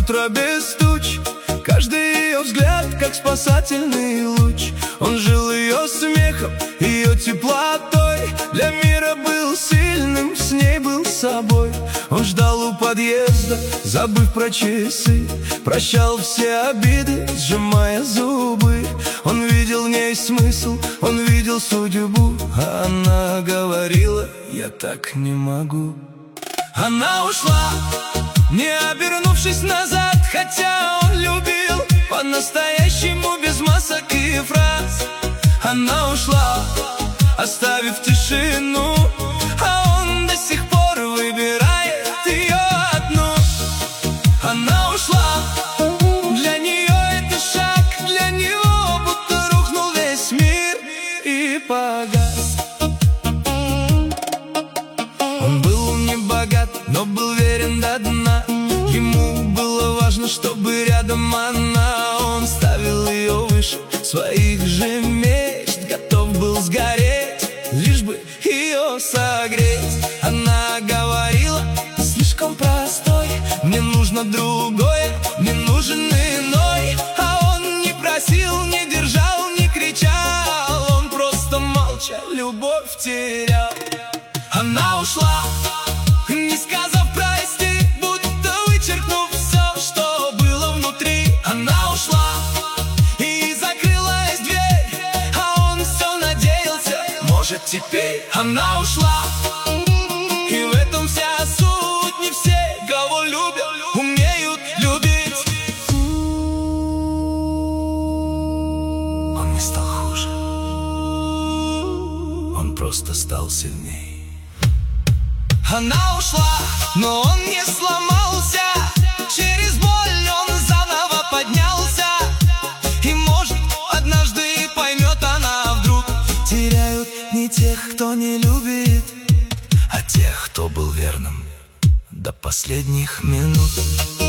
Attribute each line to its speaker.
Speaker 1: утро без туч, каждый ее взгляд, как спасательный луч. Он жил ее смехом, ее теплотой, для мира был сильным, с ней был собой. Он ждал у подъезда, забыв про часы, прощал все обиды, сжимая зубы. Он видел в ней смысл, он видел судьбу, а она говорила: я так не могу. Она ушла, не обернувшись назад, хотя он любил по-настоящему, без масок и фраз. Она ушла, оставив тишину, а он до сих пор выбирает ее одну. Она ушла, для нее это шаг, для него будто рухнул весь мир и погас. Он был не богат, но был верен до дна. Ему было важно, чтобы рядом она. Он ставил ее выше своих же мечт, готов был сгореть, лишь бы ее согреть. Она говорила: ты слишком простой, мне нужно другое, мне нужен иной. А он не просил, не держал, не кричал, он просто молча любовь терял. Она ушла, не сказав прости, будто вычеркнув все, что было внутри. Она ушла, и закрылась дверь, а он все надеялся, может теперь. Она ушла, и в этом вся суть. Не все, кого любят, умеют любить. Он не стал хуже, он просто стал сильней. Она ушла, но он не сломался, через боль он заново поднялся. И может однажды поймет она вдруг: теряют не тех, кто не любит, а тех, кто был верным до последних минут.